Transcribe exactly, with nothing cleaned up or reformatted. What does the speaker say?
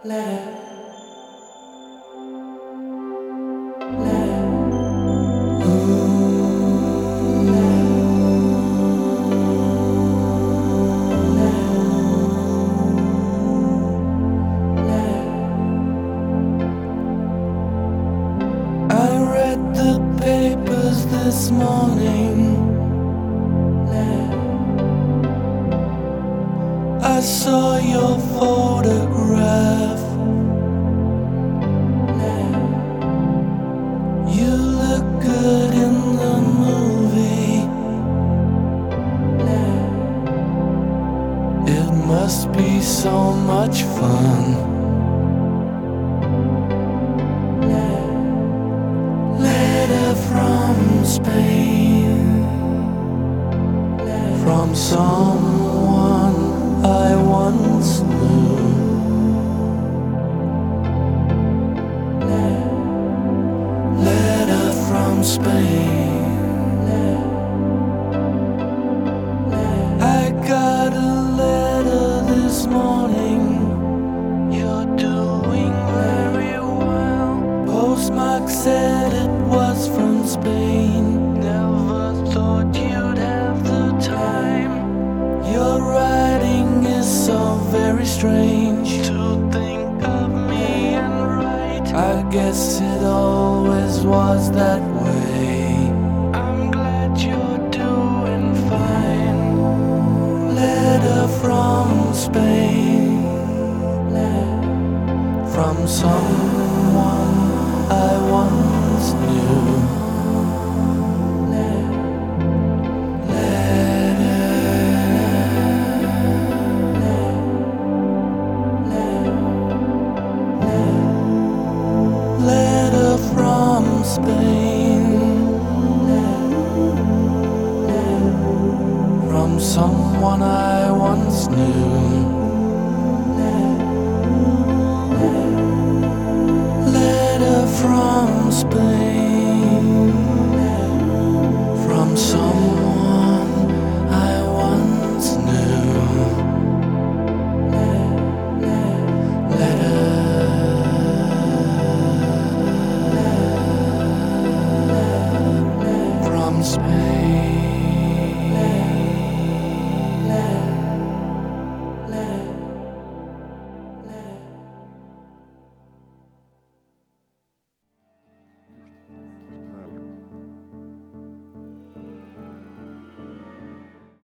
This morning I saw your photograph. You look good in the movie. It must be so much fun. From Spain, from someone I once knew. Letter from Spain. I got a letter this morning. You're doing very well. Postmark said it was from Spain. Never thought you'd have the time. Your writing is so very strange. To think of me and write, I guess it always was that way. I'm glad you're doing fine. Letter from Spain, from someone I once knew. Letter from Spain, from someone I once knew. Letter from Spain, from someone